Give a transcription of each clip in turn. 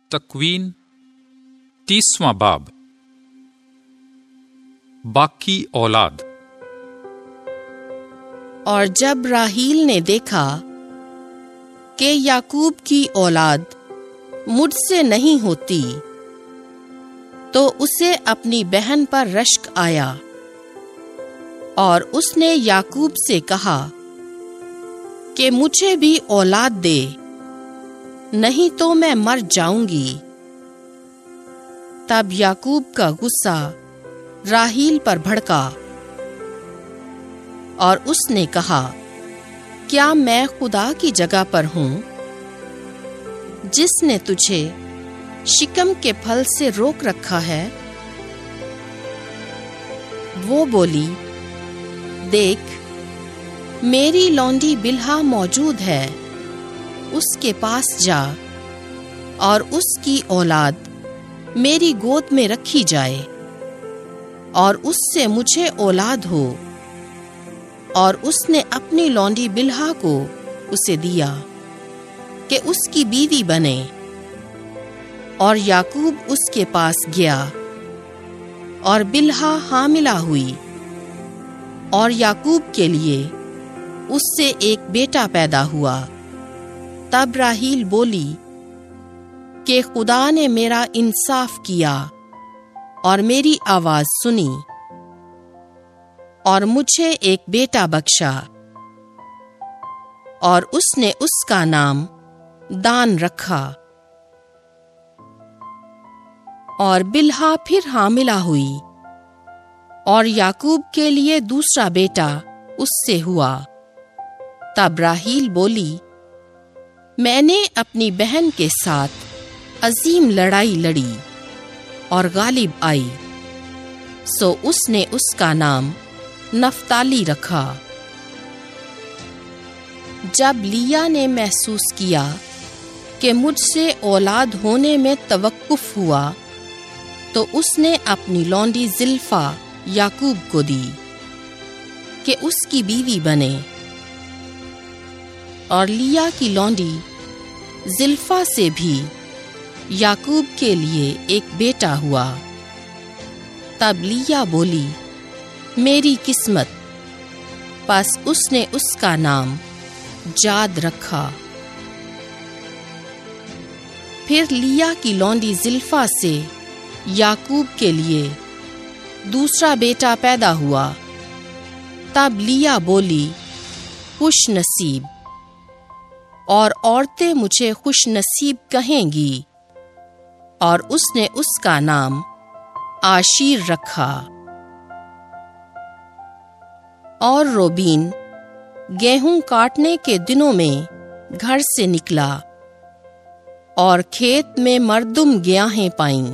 تکوین 30واں باب۔ باقی اولاد۔ اور جب راحیل نے دیکھا کہ یعقوب کی اولاد مجھ سے نہیں ہوتی تو اسے اپنی بہن پر رشک آیا، اور اس نے یعقوب سے کہا کہ مجھے بھی اولاد دے، نہیں تو میں مر جاؤں گی۔ تب یعقوب کا غصہ راحیل پر بھڑکا اور اس نے کہا، کیا میں خدا کی جگہ پر ہوں جس نے تجھے شکم کے پھل سے روک رکھا ہے؟ وہ بولی، دیکھ میری لونڈی بلہا موجود ہے، اس کے پاس جا اور اس کی اولاد میری گود میں رکھی جائے، اور اس سے مجھے اولاد ہو۔ اور اس نے اپنی لونڈی بلہا کو اسے دیا کہ اس کی بیوی بنے، اور یعقوب اس کے پاس گیا، اور بلہا حاملہ ہوئی، اور یعقوب کے لیے اس سے ایک بیٹا پیدا ہوا۔ تب راحیل بولی کہ خدا نے میرا انصاف کیا اور میری آواز سنی، اور مجھے ایک بیٹا بخشا، اور اس نے اس کا نام دان رکھا۔ اور بلہا پھر حاملہ ہوئی، اور یعقوب کے لیے دوسرا بیٹا اس سے ہوا۔ تب راحیل بولی، میں نے اپنی بہن کے ساتھ عظیم لڑائی لڑی اور غالب آئی، سو اس نے اس کا نام نفتالی رکھا۔ جب لیا نے محسوس کیا کہ مجھ سے اولاد ہونے میں توقف ہوا تو اس نے اپنی لونڈی زلفا یعقوب کو دی کہ اس کی بیوی بنے، اور لیا کی لونڈی زلفا سے بھی یعقوب کے لیے ایک بیٹا ہوا۔ تب لیا بولی، میری قسمت، پس اس نے اس کا نام جاد رکھا۔ پھر لیا کی لونڈی زلفا سے یعقوب کے لیے دوسرا بیٹا پیدا ہوا۔ تب لیا بولی، خوش نصیب، اور عورتیں مجھے خوش نصیب کہیں گی، اور اس نے اس کا نام عاشیر رکھا۔ اور روبین گیہوں کاٹنے کے دنوں میں گھر سے نکلا، اور کھیت میں مردم گیاہیں پائیں،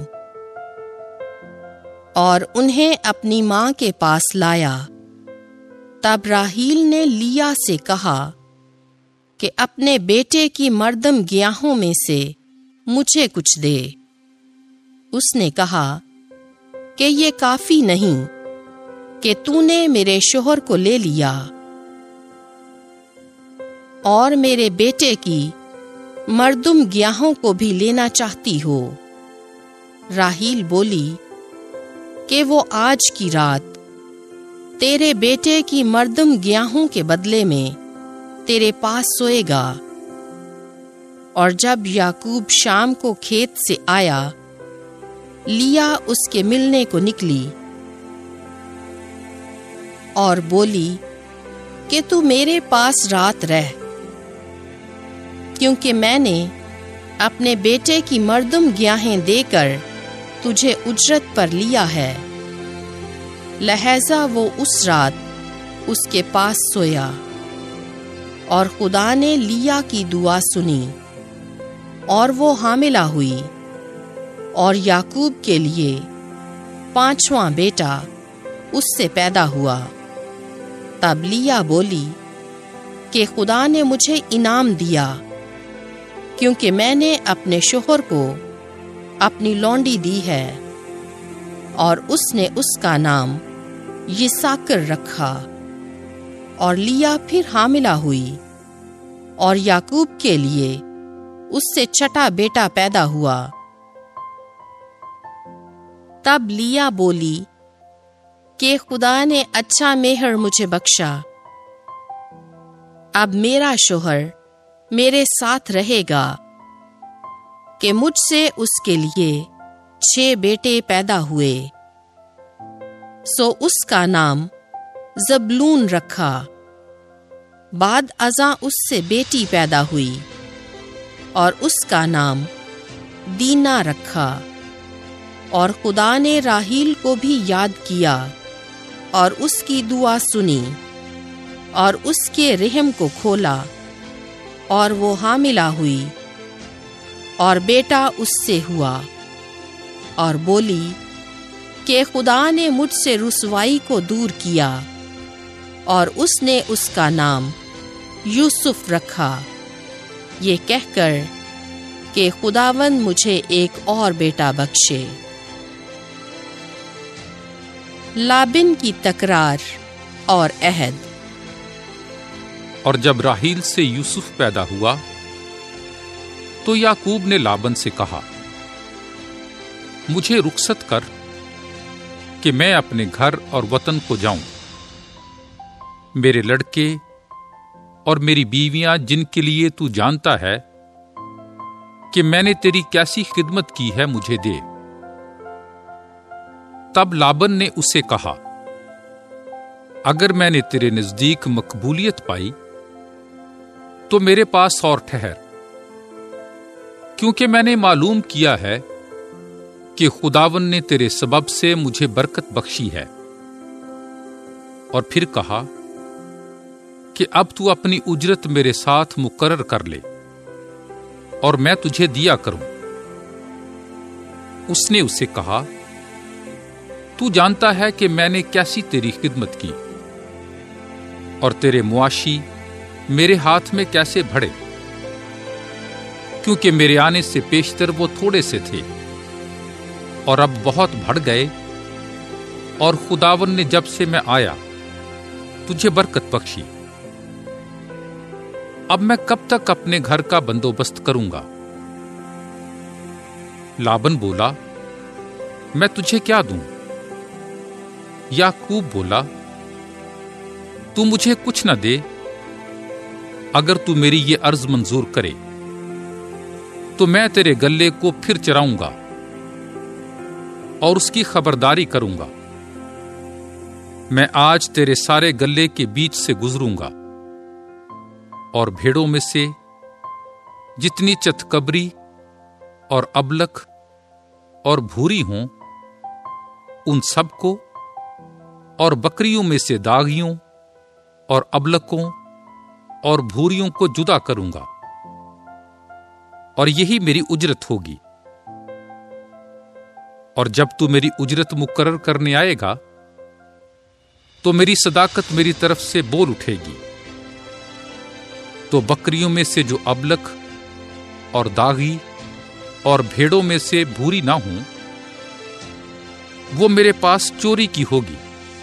اور انہیں اپنی ماں کے پاس لایا۔ تب راحیل نے لیا سے کہا کہ اپنے بیٹے کی مردم گیاہوں میں سے مجھے کچھ دے۔ اس نے کہا کہ یہ کافی نہیں کہ تو نے میرے شوہر کو لے لیا اور میرے بیٹے کی مردم گیاہوں کو بھی لینا چاہتی ہو۔ راحیل بولی کہ وہ آج کی رات تیرے بیٹے کی مردم گیاہوں کے بدلے میں تیرے پاس سوئے گا۔ اور جب یعقوب شام کو کھیت سے آیا، لیا اس کے ملنے کو نکلی اور بولی کہ تو میرے پاس رات رہ، کیونکہ میں نے اپنے بیٹے کی مردم گیاہیں دے کر تجھے اجرت پر لیا ہے۔ لہذا وہ اس رات اس کے پاس سویا، اور خدا نے لیا کی دعا سنی، اور وہ حاملہ ہوئی، اور یعقوب کے لیے 5واں بیٹا اس سے پیدا ہوا۔ تب لیا بولی کہ خدا نے مجھے انعام دیا، کیونکہ میں نے اپنے شوہر کو اپنی لونڈی دی ہے، اور اس نے اس کا نام یساکر رکھا۔ اور لیا پھر حاملہ ہوئی، اور یعقوب کے لیے اس سے چھٹا بیٹا پیدا ہوا، تب لیا بولی کہ خدا نے اچھا مہر مجھے بخشا، اب میرا شوہر میرے ساتھ رہے گا کہ مجھ سے اس کے لیے 6 بیٹے پیدا ہوئے، سو اس کا نام زبلون رکھا۔ بعد ازاں اس سے بیٹی پیدا ہوئی اور اس کا نام دینا رکھا۔ اور خدا نے راحیل کو بھی یاد کیا اور اس کی دعا سنی اور اس کے رحم کو کھولا، اور وہ حاملہ ہوئی اور بیٹا اس سے ہوا، اور بولی کہ خدا نے مجھ سے رسوائی کو دور کیا، اور اس نے اس کا نام یوسف رکھا، یہ کہہ کر کہ خداوند مجھے ایک اور بیٹا بخشے۔ لابن کی تکرار اور عہد۔ اور جب راحیل سے یوسف پیدا ہوا تو یعقوب نے لابن سے کہا، مجھے رخصت کر کہ میں اپنے گھر اور وطن کو جاؤں۔ میرے لڑکے اور میری بیویاں جن کے لیے تو جانتا ہے کہ میں نے تیری کیسی خدمت کی ہے مجھے دے۔ تب لابن نے اسے کہا، اگر میں نے تیرے نزدیک مقبولیت پائی تو میرے پاس اور ٹھہر، کیونکہ میں نے معلوم کیا ہے کہ خداوند نے تیرے سبب سے مجھے برکت بخشی ہے۔ اور پھر کہا کہ اب تو اپنی اجرت میرے ساتھ مقرر کر لے اور میں تجھے دیا کروں۔ اس نے اسے کہا، تو جانتا ہے کہ میں نے کیسی تیری خدمت کی اور تیرے معاشی میرے ہاتھ میں کیسے بڑھے، کیونکہ میرے آنے سے پیشتر وہ تھوڑے سے تھے اور اب بہت بڑھ گئے، اور خداوند نے جب سے میں آیا تجھے برکت بخشی۔ اب میں کب تک اپنے گھر کا بندوبست کروں گا؟ لابن بولا، میں تجھے کیا دوں؟ یعقوب بولا، تو مجھے کچھ نہ دے، اگر تو میری یہ عرض منظور کرے تو میں تیرے گلے کو پھر چراؤں گا اور اس کی خبرداری کروں گا۔ میں آج تیرے سارے گلے کے بیچ سے گزروں گا، اور بھیڑوں میں سے جتنی چتکبری اور ابلک اور بھوری ہوں ان سب کو، اور بکریوں میں سے داغیوں اور ابلکوں اور بھوریوں کو جدا کروں گا، اور یہی میری اجرت ہوگی۔ اور جب تو میری اجرت مقرر کرنے آئے گا تو میری صداقت میری طرف سے بول اٹھے گی، تو بکریوں میں سے جو ابلک اور داغی اور بھیڑوں میں سے بھوری نہ ہوں وہ میرے پاس چوری کی ہوگی۔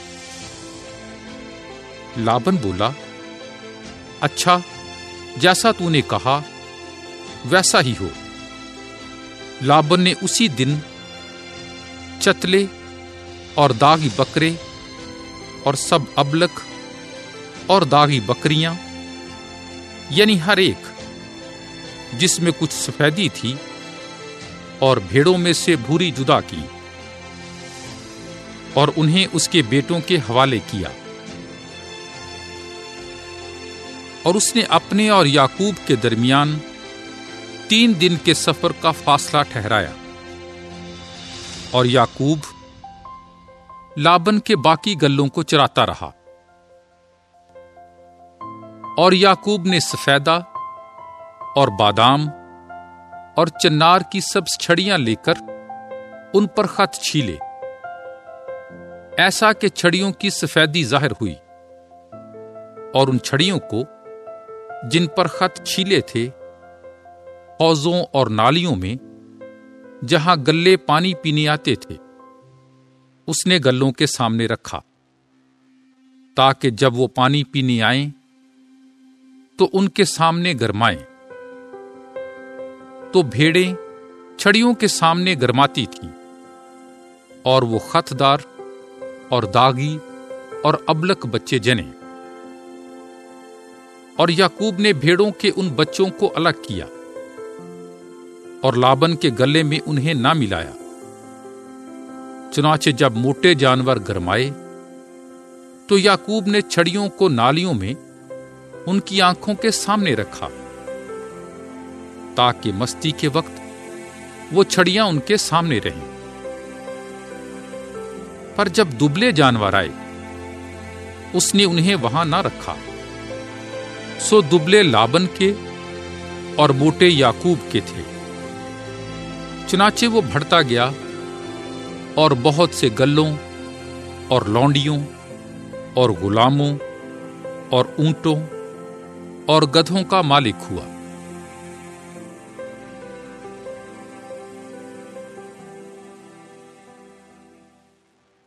لابن بولا، اچھا، جیسا تو نے کہا ویسا ہی ہو۔ لابن نے اسی دن چتلے اور داغی بکرے اور سب ابلک اور داغی بکریاں، یعنی ہر ایک جس میں کچھ سفیدی تھی، اور بھیڑوں میں سے بھوری جدا کی، اور انہیں اس کے بیٹوں کے حوالے کیا۔ اور اس نے اپنے اور یعقوب کے درمیان 3 دن کے سفر کا فاصلہ ٹھہرایا، اور یعقوب لابن کے باقی گلوں کو چراتا رہا۔ اور یعقوب نے سفیدہ اور بادام اور چنار کی سبز چھڑیاں لے کر ان پر خط چھیلے، ایسا کہ چھڑیوں کی سفیدی ظاہر ہوئی، اور ان چھڑیوں کو جن پر خط چھیلے تھے حوضوں اور نالیوں میں جہاں گلے پانی پینے آتے تھے اس نے گلوں کے سامنے رکھا، تاکہ جب وہ پانی پینے آئیں تو ان کے سامنے گرمائیں۔ تو بھیڑیں چھڑیوں کے سامنے گرماتی تھیں، اور وہ خطدار اور داغی اور ابلک بچے جنے۔ اور یعقوب نے بھیڑوں کے ان بچوں کو الگ کیا اور لابن کے گلے میں انہیں نہ ملایا۔ چنانچہ جب موٹے جانور گرمائے تو یعقوب نے چھڑیوں کو نالیوں میں ان کی آنکھوں کے سامنے رکھا، تاکہ مستی کے وقت وہ چھڑیاں ان کے سامنے رہیں۔ پر جب دبلے جانور آئے اس نے انہیں وہاں نہ رکھا، سو دبلے لابن کے اور موٹے یعقوب کے تھے۔ چنانچہ وہ بڑھتا گیا اور بہت سے گلوں اور لونڈیوں اور غلاموں اور اونٹوں اور گدھوں کا مالک ہوا۔